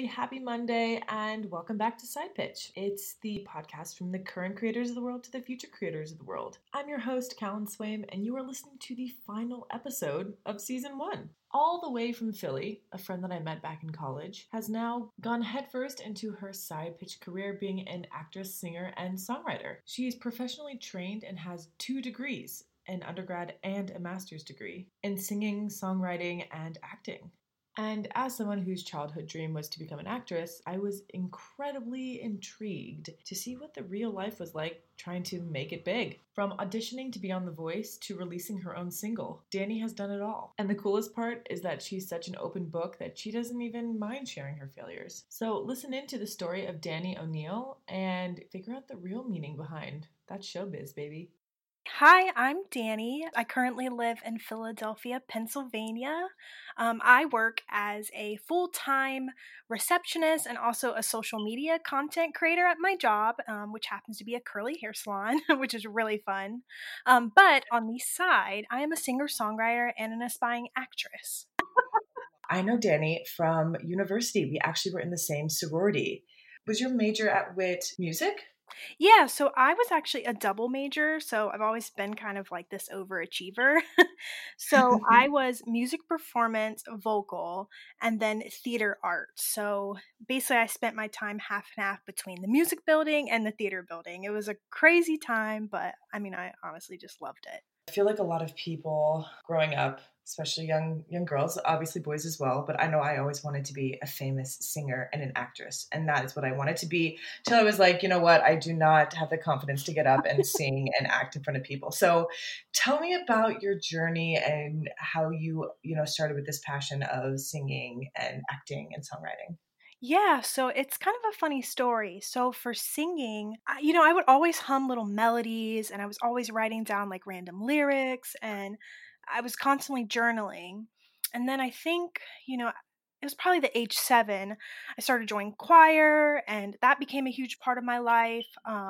everybody. Happy Monday and welcome back to Side Pitch. It's the podcast from the current creators of the world to the future creators of the world. I'm your host, Callan Swaim, and you are listening to the final episode of season 1. All the way from Philly, a friend that I met back in college, has now gone headfirst into her side pitch career being an actress, singer, and songwriter. She is professionally trained and has 2 degrees, an undergrad and a master's degree, in singing, songwriting, and acting. And as someone whose childhood dream was to become an actress, I was incredibly intrigued to see what the real life was like trying to make it big. From auditioning to be on The Voice to releasing her own single, Dani has done it all. And the coolest part is that she's such an open book that she doesn't even mind sharing her failures. So listen into the story of Dani O'Neil and figure out the real meaning behind that showbiz, baby. Hi, I'm Dani. I currently live in Philadelphia, Pennsylvania. I work as a full-time receptionist and also a social media content creator at my job, which happens to be a curly hair salon, which is really fun. But on the side, I am a singer-songwriter and an aspiring actress. I know Dani from university. We actually were in the same sorority. Was your major at Wit music? Yeah, so I was actually a double major, so I've always been kind of like this overachiever. So I was music performance, vocal, and then theater art. So basically, I spent my time half and half between the music building and the theater building. It was a crazy time, but I honestly just loved it. I feel like a lot of people growing up, especially young girls, obviously boys as well, but I know I always wanted to be a famous singer and an actress, and that is what I wanted to be till I was like, you know what, I do not have the confidence to get up and sing and act in front of people. So tell me about your journey and how you started with this passion of singing and acting and songwriting. Yeah, so it's kind of a funny story. So for singing, I would always hum little melodies and I was always writing down like random lyrics and I was constantly journaling. And then I think, it was probably the age 7, I started joining choir and that became a huge part of my life.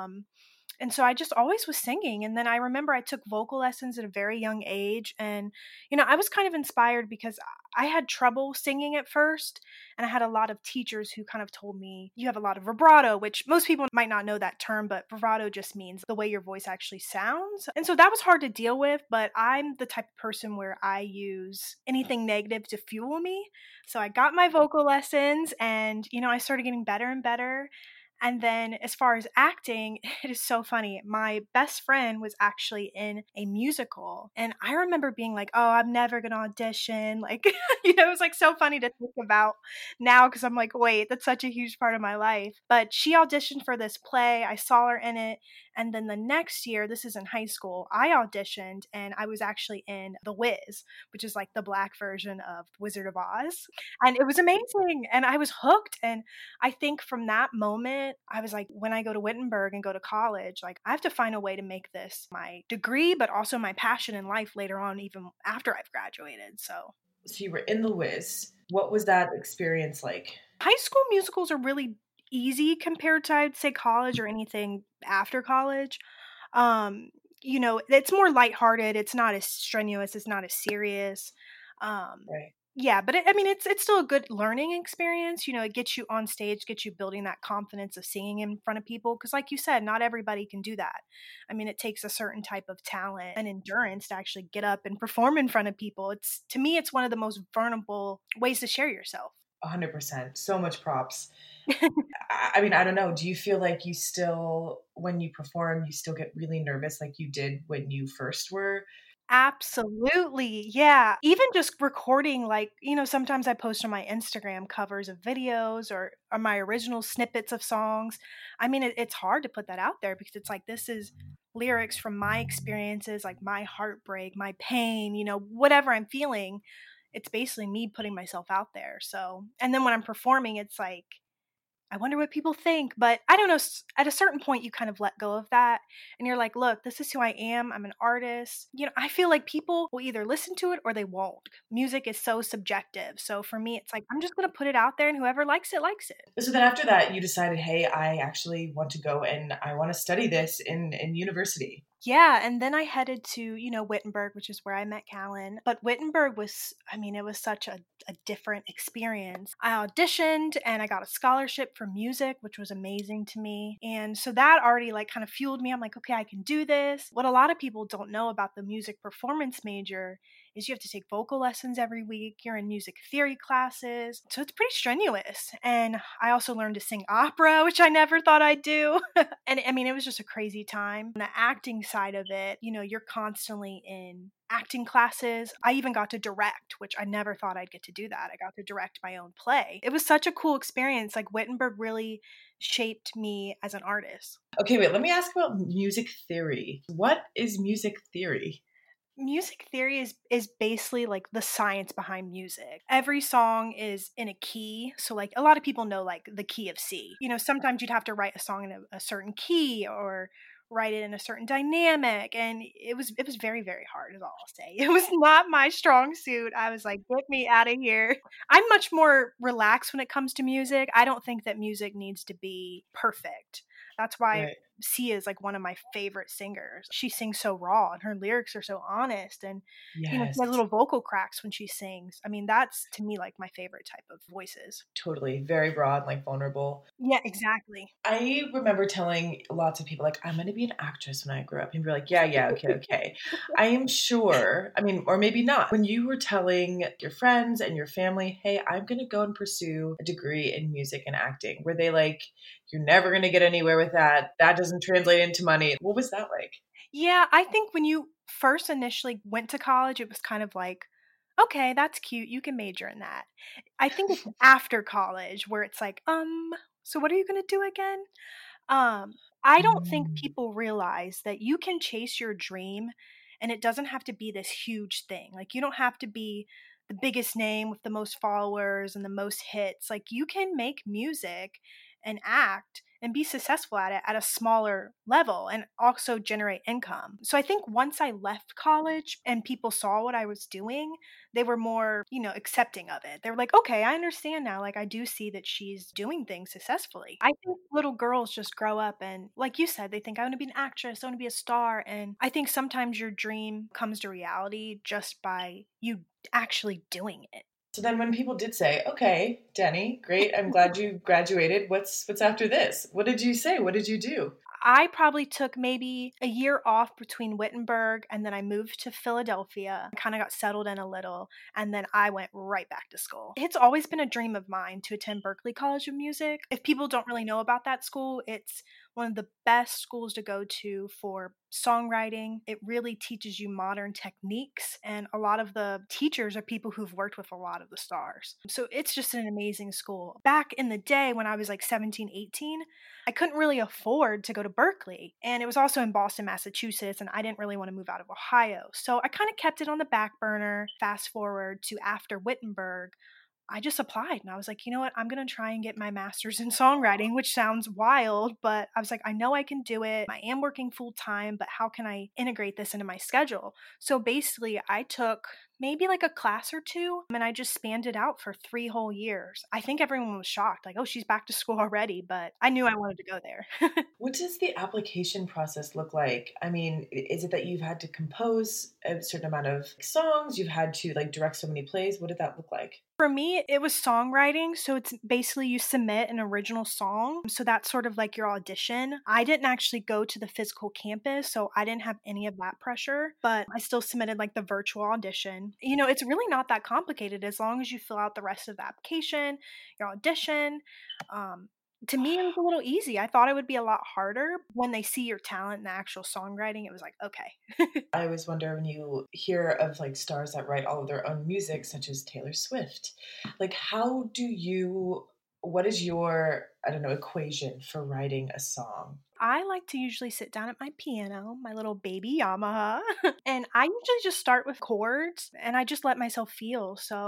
And so I just always was singing. And then I remember I took vocal lessons at a very young age. And, I was kind of inspired because I had trouble singing at first. And I had a lot of teachers who kind of told me, you have a lot of vibrato, which most people might not know that term, but vibrato just means the way your voice actually sounds. And so that was hard to deal with. But I'm the type of person where I use anything negative to fuel me. So I got my vocal lessons and, I started getting better and better. And then as far as acting, it is so funny. My best friend was actually in a musical. And I remember being like, oh, I'm never going to audition. Like, it was like so funny to think about now because I'm like, wait, that's such a huge part of my life. But she auditioned for this play. I saw her in it. And then the next year, this is in high school, I auditioned and I was actually in The Wiz, which is like the black version of Wizard of Oz. And it was amazing. And I was hooked. And I think from that moment, I was like, when I go to Wittenberg and go to college, like I have to find a way to make this my degree, but also my passion in life later on, even after I've graduated. So You were in The Wiz. What was that experience like? high school musicals are really easy compared to, I'd say, college or anything after college. Um, it's more lighthearted. It's not as strenuous. It's not as serious. Um, Right. yeah, but it's still a good learning experience. It gets you on stage, gets you building that confidence of singing in front of people. Because, like you said, not everybody can do that. It takes a certain type of talent and endurance to actually get up and perform in front of people. To me, it's one of the most vulnerable ways to share yourself. 100%. So much props. I don't know. Do you feel like you still, when you perform, you still get really nervous like you did when you first were? Absolutely. Yeah. Even just recording, like, sometimes I post on my Instagram covers of videos or my original snippets of songs. It's hard to put that out there because it's like, this is lyrics from my experiences, like my heartbreak, my pain, whatever I'm feeling. It's basically me putting myself out there. So, and then when I'm performing, it's like, I wonder what people think. But I don't know. At a certain point, you kind of let go of that. And you're like, look, this is who I am. I'm an artist. I feel like people will either listen to it or they won't. Music is so subjective. So for me, it's like, I'm just going to put it out there and whoever likes it, likes it. So then after that, you decided, hey, I actually want to go and I want to study this in university. Yeah, and then I headed to, Wittenberg, which is where I met Callan. But Wittenberg was, I mean, it was such a different experience. I auditioned and I got a scholarship for music, which was amazing to me. And so that already like kind of fueled me. I'm like, okay, I can do this. What a lot of people don't know about the music performance major is you have to take vocal lessons every week. You're in music theory classes. So it's pretty strenuous. And I also learned to sing opera, which I never thought I'd do. And I mean, it was just a crazy time. On the acting side of it, you're constantly in acting classes. I even got to direct, which I never thought I'd get to do that. I got to direct my own play. It was such a cool experience. Like Wittenberg really shaped me as an artist. Okay, wait, let me ask about music theory. What is music theory? Music theory is basically like the science behind music. Every song is in a key. So like a lot of people know like the key of C. Sometimes you'd have to write a song in a certain key or write it in a certain dynamic, and it was very, very hard is all I'll say. It was not my strong suit. I was like, get me out of here. I'm much more relaxed when it comes to music. I don't think that music needs to be perfect. That's why Right. Sia is like one of my favorite singers. She sings so raw and her lyrics are so honest, and she Yes. has little vocal cracks when she sings. I mean, that's to me like my favorite type of voices. Totally. Very broad, like vulnerable. Yeah, exactly. I remember telling lots of people, like, I'm going to be an actress when I grow up. And be like, yeah, yeah, okay, okay. I am sure, I mean, or maybe not. When you were telling your friends and your family, hey, I'm going to go and pursue a degree in music and acting, were they like, you're never going to get anywhere with that? That doesn't translate into money. What was that like? Yeah, I think when you first initially went to college, it was kind of like, okay, that's cute. You can major in that. I think it's after college where it's like, so what are you going to do again? Um, I don't think Mm. people realize that you can chase your dream and it doesn't have to be this huge thing. Like, you don't have to be the biggest name with the most followers and the most hits. Like, you can make music and act and be successful at it at a smaller level and also generate income. So I think once I left college and people saw what I was doing, they were more, accepting of it. They were like, okay, I understand now. Like, I do see that she's doing things successfully. I think little girls just grow up and, like you said, they think, I want to be an actress, I want to be a star. And I think sometimes your dream comes to reality just by you actually doing it. So then when people did say, okay, Denny, great, I'm glad you graduated. What's after this? What did you say? What did you do? I probably took maybe a year off between Wittenberg and then I moved to Philadelphia, kind of got settled in a little, and then I went right back to school. It's always been a dream of mine to attend Berklee College of Music. If people don't really know about that school, it's one of the best schools to go to for songwriting. It really teaches you modern techniques, and a lot of the teachers are people who've worked with a lot of the stars. So it's just an amazing school. Back in the day when I was like 17, 18, I couldn't really afford to go to Berklee. And it was also in Boston, Massachusetts, and I didn't really want to move out of Ohio. So I kind of kept it on the back burner. Fast forward to after Wittenberg, I just applied and I was like, you know what? I'm going to try and get my master's in songwriting, which sounds wild, but I was like, I know I can do it. I am working full time, but how can I integrate this into my schedule? So basically, I took maybe like a class or two and I just spanned it out for 3 whole years. I think everyone was shocked, like, oh, she's back to school already, but I knew I wanted to go there. What does the application process look like? I mean, is it that you've had to compose a certain amount of songs? You've had to like direct so many plays? What did that look like? For me, it was songwriting. So it's basically you submit an original song. So that's sort of like your audition. I didn't actually go to the physical campus, so I didn't have any of that pressure, but I still submitted like the virtual audition. It's really not that complicated as long as you fill out the rest of the application, your audition. Um, to me, it was a little easy. I thought it would be a lot harder. When they see your talent in the actual songwriting, it was like, okay. I always wonder when you hear of like stars that write all of their own music, such as Taylor Swift, like what is your, I don't know, equation for writing a song? I like to usually sit down at my piano, my little baby Yamaha, and I usually just start with chords and I just let myself feel. So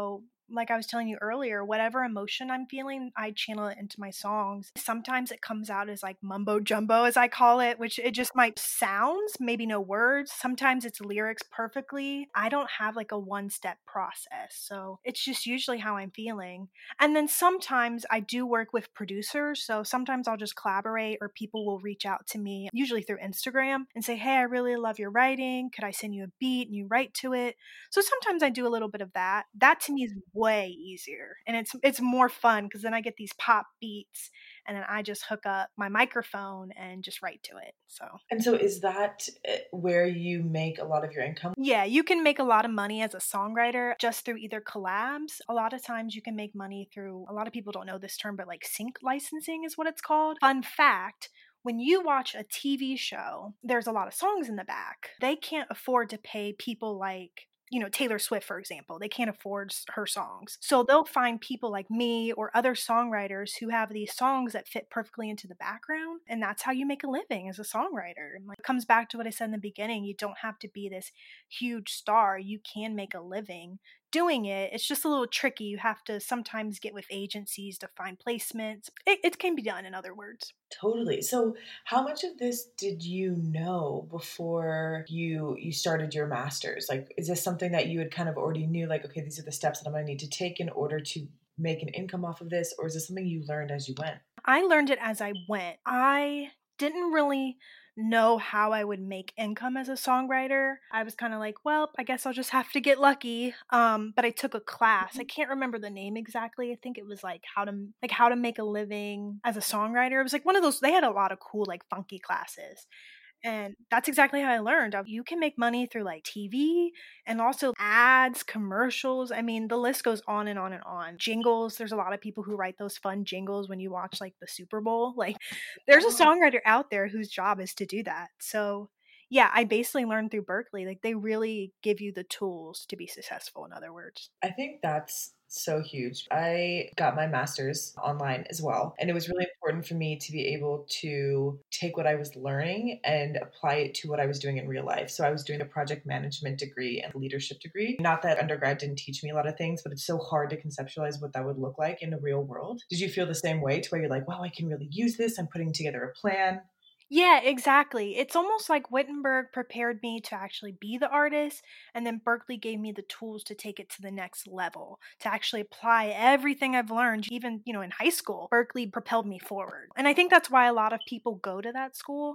like I was telling you earlier, whatever emotion I'm feeling, I channel it into my songs. Sometimes it comes out as like mumbo jumbo, as I call it, which it just might sounds, maybe no words. Sometimes it's lyrics perfectly. I don't have like a one step process. So it's just usually how I'm feeling. And then sometimes I do work with producers. So sometimes I'll just collaborate or people will reach out to me, usually through Instagram, and say, hey, I really love your writing. Could I send you a beat and you write to it? So sometimes I do a little bit of that. That to me is way easier. And it's more fun because then I get these pop beats and then I just hook up my microphone and just write to it. So And so is that where you make a lot of your income? yeah, you can make a lot of money as a songwriter just through either collabs. A lot of times you can make money through, a lot of people don't know this term, but like sync licensing is what it's called. Fun fact, when you watch a TV show, there's a lot of songs in the back. They can't afford to pay people like, Taylor Swift, for example. They can't afford her songs. So they'll find people like me or other songwriters who have these songs that fit perfectly into the background. And that's how you make a living as a songwriter. And like, it comes back to what I said in the beginning. You don't have to be this huge star. You can make a living doing it. It's just a little tricky. You have to sometimes get with agencies to find placements. It can be done, in other words. Totally. So how much of this did you know before you started your masters? Like, is this something that you had kind of already knew, like, okay, these are the steps that I'm going to need to take in order to make an income off of this? Or is this something you learned as you went? I learned it as I went. I didn't really know how I would make income as a songwriter. I was kind of like, well, I guess I'll just have to get lucky. But I took a class. I Mhm. can't remember the name exactly. I think it was like how to make a living as a songwriter. It was like one of those, they had a lot of cool like funky classes. And that's exactly how I learned. You can make money through like TV and also ads, commercials. I mean, the list goes on and on and on. Jingles, there's a lot of people who write those fun jingles when you watch like the Super Bowl. Like, there's a Oh, songwriter out there whose job is to do that. So, yeah, I basically learned through Berklee. Like, they really give you the tools to be successful, in other words. I think that's so huge. I got my master's online as well. And it was really important for me to be able to take what I was learning and apply it to what I was doing in real life. So I was doing a project management degree and leadership degree. Not that undergrad didn't teach me a lot of things, but it's so hard to conceptualize what that would look like in the real world. Did you feel the same way to where you're like, wow, I can really use this? I'm putting together a plan. Yeah, exactly. It's almost like Wittenberg prepared me to actually be the artist, and then Berkeley gave me the tools to take it to the next level, to actually apply everything I've learned, even, in high school. Berkeley propelled me forward. And I think that's why a lot of people go to that school.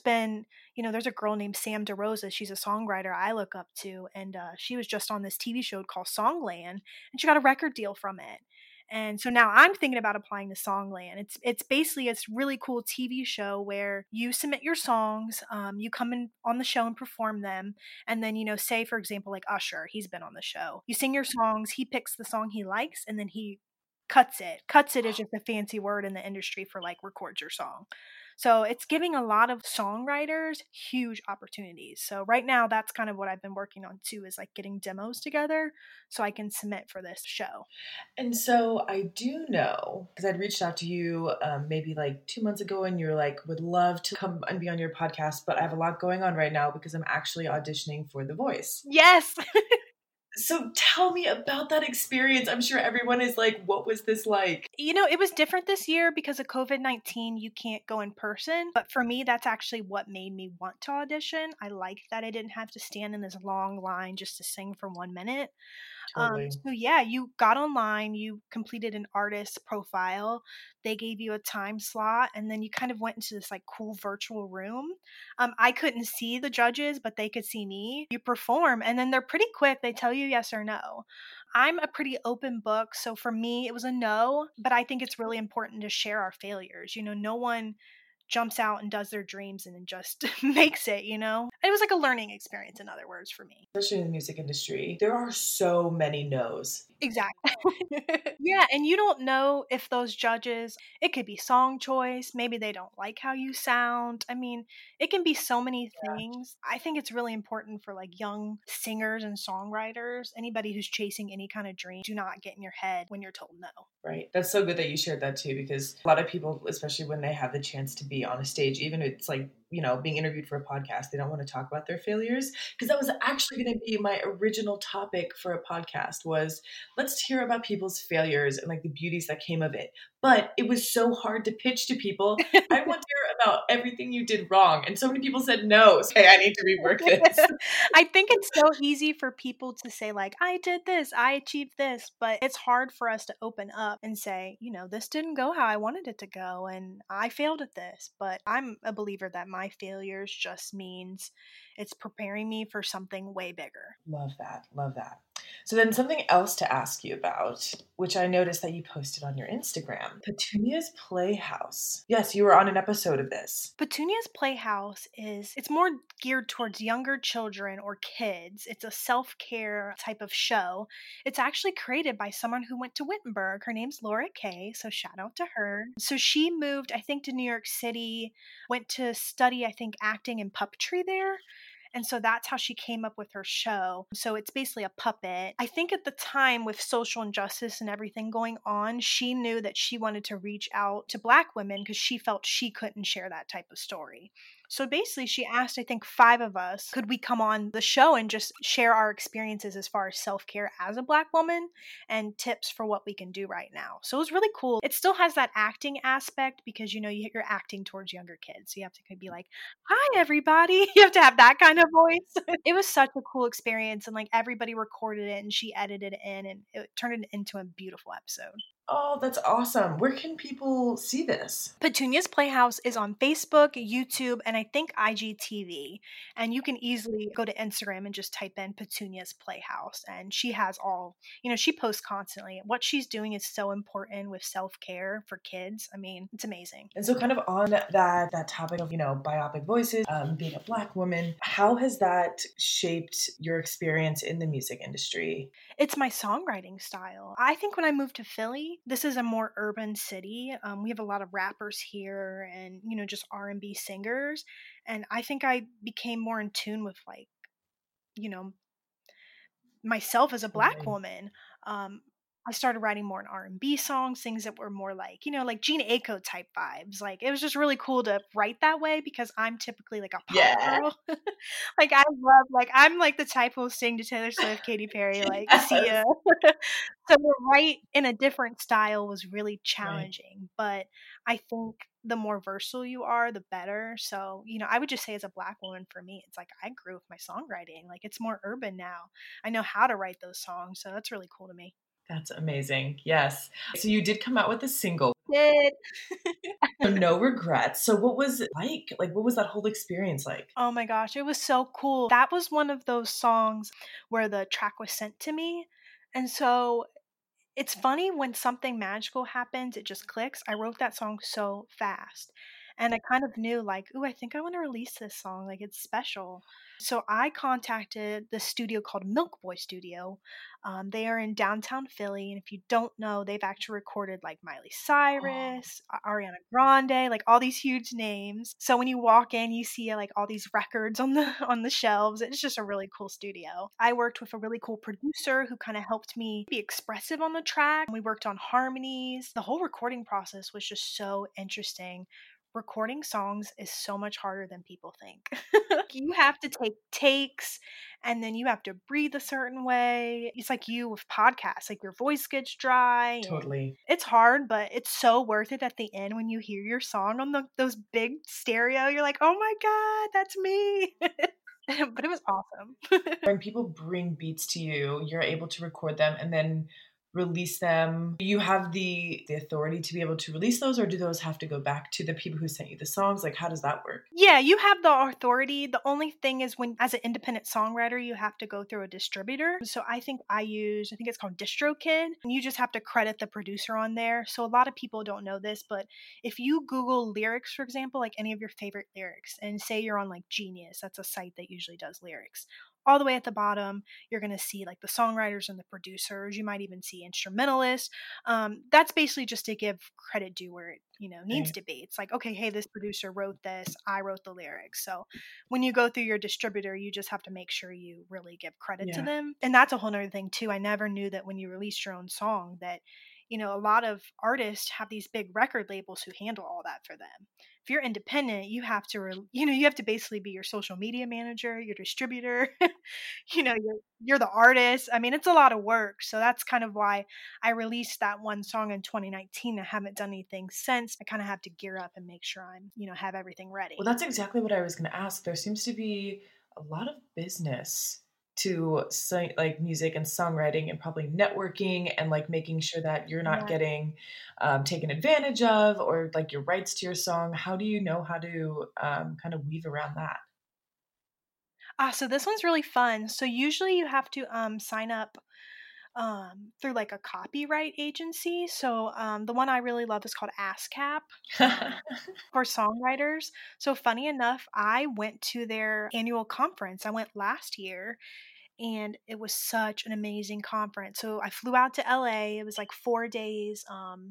There's a girl named Sam DeRosa. She's a songwriter I look up to, and she was just on this TV show called Songland, and she got a record deal from it. And so now I'm thinking about applying to Songland. It's basically it's really cool TV show where you submit your songs, you come in on the show and perform them, and then say for example like Usher, he's been on the show. You sing your songs, he picks the song he likes, and then he cuts it. Cuts it is just a fancy word in the industry for like records your song. So it's giving a lot of songwriters huge opportunities. So right now that's kind of what I've been working on too, is like getting demos together so I can submit for this show. And so I do know, because I'd reached out to you maybe like 2 months ago, and you're like, would love to come and be on your podcast, but I have a lot going on right now because I'm actually auditioning for The Voice. Yes. So tell me about that experience. I'm sure everyone is like, what was this like? It was different this year because of COVID-19. You can't go in person. But for me, that's actually what made me want to audition. I liked that I didn't have to stand in this long line just to sing for 1 minute. Totally. So yeah, you got online, you completed an artist profile, they gave you a time slot, and then you kind of went into this like cool virtual room. I couldn't see the judges, but they could see me. You perform, and then they're pretty quick. They tell you yes or no. I'm a pretty open book, so for me, it was a no, but I think it's really important to share our failures. No one jumps out and does their dreams and then just makes it. It was like a learning experience, in other words, for me. Especially in the music industry, there are so many no's. Exactly. Yeah, and you don't know if those judges, it could be song choice, maybe they don't like how you sound. I mean, it can be so many things. I think it's really important for like young singers and songwriters, anybody who's chasing any kind of dream, do not get in your head when you're told no. Right. That's so good that you shared that too, because a lot of people, especially when they have the chance to be on a stage, even if it's like being interviewed for a podcast, they don't want to talk about their failures. Because that was actually going to be my original topic for a podcast was let's hear about people's failures and like the beauties that came of it. But it was so hard to pitch to people. I want to hear about everything you did wrong. And so many people said no. So, hey, I need to rework this. I think it's so easy for people to say like, I did this, I achieved this, but it's hard for us to open up and say, this didn't go how I wanted it to go and I failed at this. But I'm a believer that my failures just means it's preparing me for something way bigger. Love that. Love that. So then something else to ask you about, which I noticed that you posted on your Instagram, Petunia's Playhouse. Yes, you were on an episode of this. Petunia's Playhouse it's more geared towards younger children or kids. It's a self-care type of show. It's actually created by someone who went to Wittenberg. Her name's Laura Kay, so shout out to her. So she moved, I think, to New York City, went to study, I think, acting and puppetry there. And so that's how she came up with her show. So it's basically a puppet. I think at the time with social injustice and everything going on, she knew that she wanted to reach out to Black women because she felt she couldn't share that type of story. So basically she asked, I think 5 of us, could we come on the show and just share our experiences as far as self-care as a Black woman and tips for what we can do right now. So it was really cool. It still has that acting aspect because, you're acting towards younger kids. So you have to be like, hi, everybody. You have to have that kind of voice. It was such a cool experience. And like everybody recorded it and she edited it in and it turned it into a beautiful episode. Oh, that's awesome. Where can people see this? Petunia's Playhouse is on Facebook, YouTube, and I think IGTV. And you can easily go to Instagram and just type in Petunia's Playhouse. And she has she posts constantly. What she's doing is so important with self-care for kids. I mean, it's amazing. And so kind of on that topic of, biopic voices, being a Black woman, how has that shaped your experience in the music industry? It's my songwriting style. I think when I moved to Philly, this is a more urban city. We have a lot of rappers here and, just R&B singers. And I think I became more in tune with myself as a Black woman. I started writing more in R&B songs, things that were more like, like Gina Aiko type vibes. Like it was just really cool to write that way because I'm typically like a pop girl. Like I love, I'm like the type who will sing to Taylor Swift, Katy Perry, like Sia. So to write in a different style was really challenging. Right. But I think the more versatile you are, the better. So, I would just say as a Black woman, for me, it's like I grew with my songwriting. Like it's more urban now. I know how to write those songs. So that's really cool to me. That's amazing. Yes. So you did come out with a single. Did. No Regrets. So what was it like? Like, what was that whole experience like? Oh my gosh, it was so cool. That was one of those songs where the track was sent to me. And so it's funny when something magical happens, it just clicks. I wrote that song so fast. And I kind of knew like, ooh, I think I want to release this song. Like it's special. So I contacted the studio called Milk Boy Studio. They are in downtown Philly. And if you don't know, they've actually recorded like Miley Cyrus, Ariana Grande, like all these huge names. So when you walk in, you see like all these records on the shelves. It's just a really cool studio. I worked with a really cool producer who kind of helped me be expressive on the track. We worked on harmonies. The whole recording process was just so interesting. Recording songs is so much harder than people think. You have to take takes and then you have to breathe a certain way. It's like you with podcasts, like your voice gets dry. Totally. It's hard, but it's so worth it at the end when you hear your song on those big stereo. You're like, oh my God, that's me. But it was awesome. When people bring beats to you, you're able to record them and then release them. Do you have the authority to be able to release those, or do those have to go back to the people who sent you the songs? Like, how does that work? Yeah, you have the authority. The only thing is when, as an independent songwriter, you have to go through a distributor. So I think it's called DistroKid. And you just have to credit the producer on there. So a lot of people don't know this, but if you Google lyrics, for example, like any of your favorite lyrics, and say you're on like Genius, that's a site that usually does lyrics. All the way at the bottom, you're going to see like the songwriters and the producers. You might even see instrumentalists. That's basically just to give credit due where it needs to be. It's like, okay, hey, this producer wrote this. I wrote the lyrics. So when you go through your distributor, you just have to make sure you really give credit to them. And that's a whole nother thing too. I never knew that when you released your own song that A lot of artists have these big record labels who handle all that for them. If you're independent, you have to, you have to basically be your social media manager, your distributor, you're the artist. I mean, it's a lot of work. So that's kind of why I released that one song in 2019. I haven't done anything since. I kind of have to gear up and make sure I'm, have everything ready. Well, that's exactly what I was going to ask. There seems to be a lot of business to like music and songwriting and probably networking and like making sure that you're not getting taken advantage of, or like your rights to your song. How do you know how to kind of weave around that? So this one's really fun. So usually you have to sign up through like a copyright agency. So the one I really love is called ASCAP for songwriters. So funny enough, I went to their annual conference. I went last year, and it was such an amazing conference. So I flew out to LA. It was like 4 days.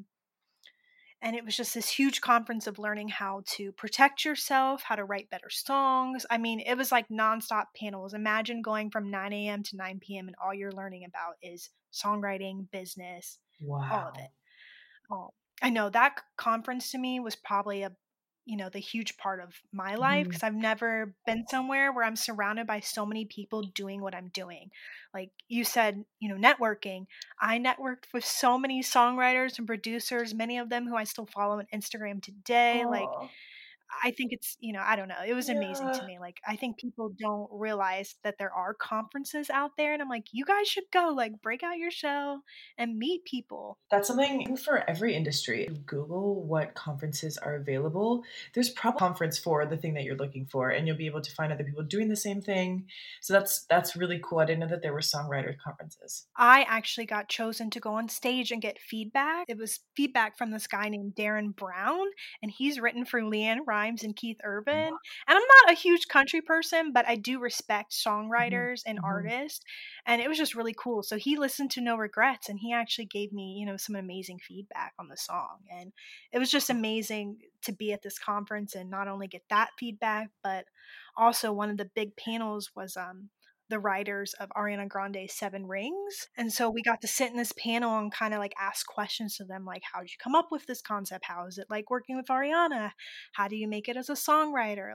And it was just this huge conference of learning how to protect yourself, how to write better songs. I mean, it was like nonstop panels. Imagine going from 9 a.m. to 9 p.m. and all you're learning about is songwriting, business, all of Wow. it. Oh, I know that conference to me was probably the huge part of my life, Mhm. because I've never been somewhere where I'm surrounded by so many people doing what I'm doing. Like you said, networking. I networked with so many songwriters and producers, many of them who I still follow on Instagram today. Like, Oh, I think it's, I don't know. It was amazing to yeah. me. Like, I think people don't realize that there are conferences out there. And I'm like, you guys should go, like, break out your shell and meet people. That's something for every industry. Google what conferences are available. There's probably a conference for the thing that you're looking for, and you'll be able to find other people doing the same thing. So that's really cool. I didn't know that there were songwriter conferences. I actually got chosen to go on stage and get feedback. It was feedback from this guy named Darren Brown, and he's written for Leanne Rimes and Keith Urban. And I'm not a huge country person, but I do respect Mhm, songwriters and mhm. artists, and it was just really cool. So he listened to No Regrets, and he actually gave me, some amazing feedback on the song. And it was just amazing to be at this conference and not only get that feedback, but also one of the big panels was the writers of Ariana Grande's Seven Rings. And so we got to sit in this panel and kind of like ask questions to them, like, how did you come up with this concept? How is it like working with Ariana? How do you make it as a songwriter?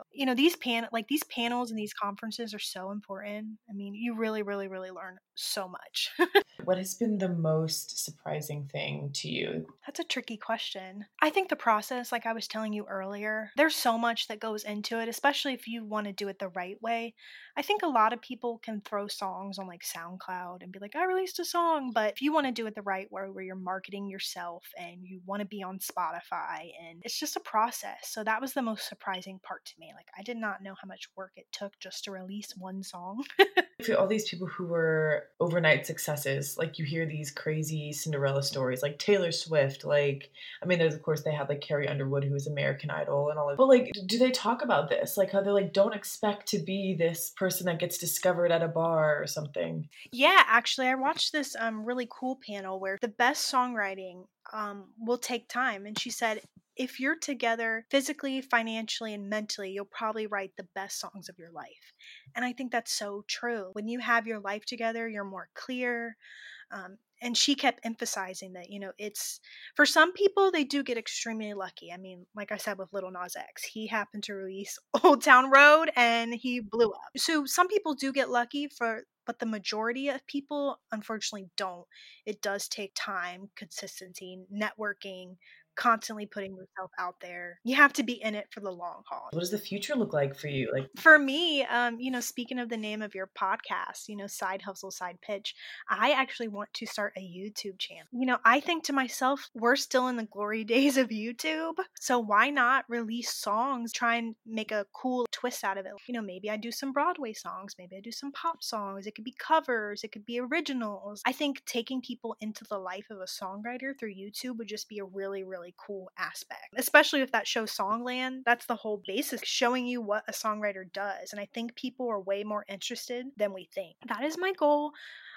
These panels and these conferences are so important. I mean, you really, really, really learn so much. What has been the most surprising thing to you? That's a tricky question. I think the process, like I was telling you earlier, there's so much that goes into it, especially if you want to do it the right way. I think a lot of people can throw songs on like SoundCloud and be like, I released a song. But if you want to do it the right way, where you're marketing yourself and you want to be on Spotify, and it's just a process. So that was the most surprising part to me. Like, I did not know how much work it took just to release one song. For all these people who were overnight successes, like you hear these crazy Cinderella stories, like Taylor Swift, like, I mean, there's of course they had like Carrie Underwood, who was American Idol and all of, but like, do they talk about this? Like how they're like, don't expect to be this person that gets discovered at a bar or something. Yeah, actually, I watched this really cool panel where the best songwriting will take time. And she said, if you're together physically, financially, and mentally, you'll probably write the best songs of your life. And I think that's so true. When you have your life together, you're more clear. And she kept emphasizing that, it's for some people, they do get extremely lucky. I mean, like I said with Little Nas X, he happened to release Old Town Road and he blew up. So some people do get lucky, but the majority of people unfortunately don't. It does take time, consistency, networking, constantly putting yourself out there. You have to be in it for the long haul. What does the future look like for you? Like, For me, speaking of the name of your podcast, Side Hustle, Side Pitch, I actually want to start a YouTube channel. I think to myself, we're still in the glory days of YouTube. So why not release songs, try and make a cool twist out of it? Maybe I do some Broadway songs, maybe I do some pop songs. It could be covers, it could be originals. I think taking people into the life of a songwriter through YouTube would just be a really, really cool aspect. Especially with that show Songland, that's the whole basis, showing you what a songwriter does. And I think people are way more interested than we think. That is my goal.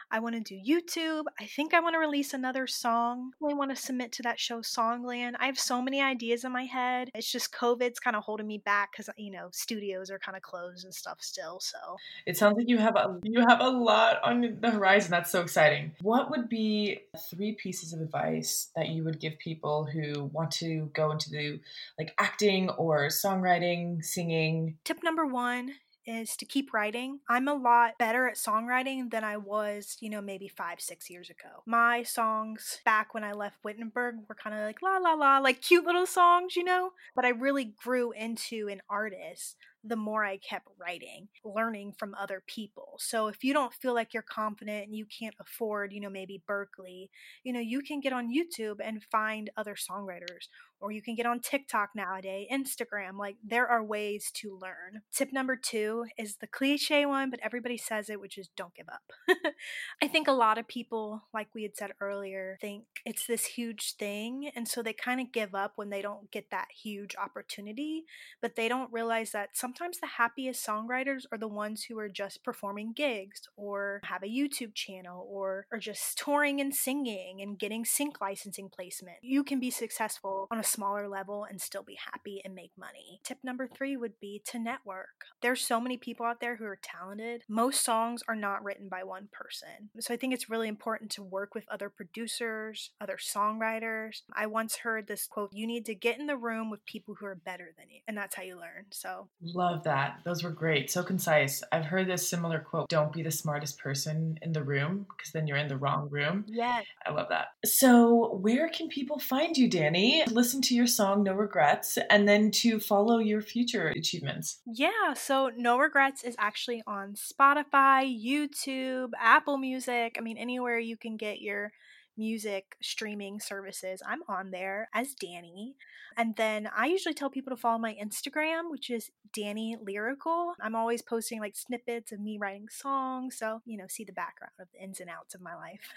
I want to do YouTube. I think I want to release another song. I want to submit to that show Songland. I have so many ideas in my head. It's just COVID's kind of holding me back because, studios are kind of closed and stuff still. So it sounds like you have a lot on the horizon. That's so exciting. What would be 3 pieces of advice that you would give people who want to go into the acting or songwriting, singing? Tip number 1 is to keep writing. I'm a lot better at songwriting than I was, maybe 5-6 years ago. My songs back when I left Wittenberg were kind of like la la la, like cute little songs, but I really grew into an artist the more I kept writing, learning from other people. So if you don't feel like you're confident and you can't afford, maybe Berkeley, you can get on YouTube and find other songwriters, or you can get on TikTok nowadays, Instagram. Like, there are ways to learn. Tip number 2 is the cliche one, but everybody says it, which is don't give up. I think a lot of people, like we had said earlier, think it's this huge thing, and so they kind of give up when they don't get that huge opportunity, but they don't realize that sometimes the happiest songwriters are the ones who are just performing gigs or have a YouTube channel or are just touring and singing and getting sync licensing placement. You can be successful on a smaller level and still be happy and make money. Tip number 3 would be to network. There's so many people out there who are talented. Most songs are not written by one person. So I think it's really important to work with other producers, other songwriters. I once heard this quote, you need to get in the room with people who are better than you, and that's how you learn. So love that. Those were great. So concise. I've heard this similar quote, don't be the smartest person in the room, because then you're in the wrong room. yes. I love that. So where can people find you, Danny? Listen to your song, No Regrets, and then to follow your future achievements. Yeah, so No Regrets is actually on Spotify, YouTube, Apple Music. I mean, anywhere you can get your music streaming services, I'm on there as Danny. And then I usually tell people to follow my Instagram, which is Danny Lyrical. I'm always posting like snippets of me writing songs, so, see the background of the ins and outs of my life.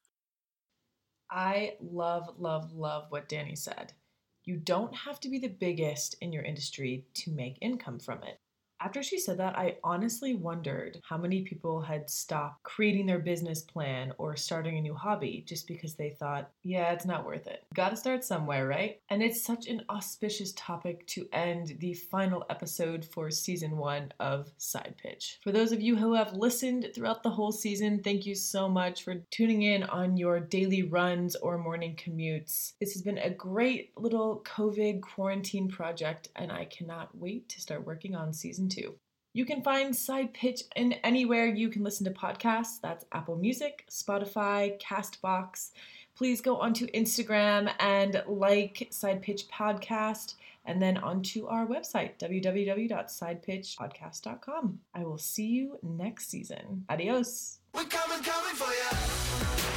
I love, love, love what Danny said. You don't have to be the biggest in your industry to make income from it. After she said that, I honestly wondered how many people had stopped creating their business plan or starting a new hobby just because they thought, yeah, it's not worth it. Gotta start somewhere, right? And it's such an auspicious topic to end the final episode for season 1 of Side Pitch. For those of you who have listened throughout the whole season, thank you so much for tuning in on your daily runs or morning commutes. This has been a great little COVID quarantine project, and I cannot wait to start working on season 2. You can find Side Pitch in anywhere you can listen to podcasts. That's Apple Music, Spotify, Castbox. Please go onto Instagram and like Side Pitch Podcast, and then onto our website, www.sidepitchpodcast.com. I will see you next season. Adios. We're coming for you.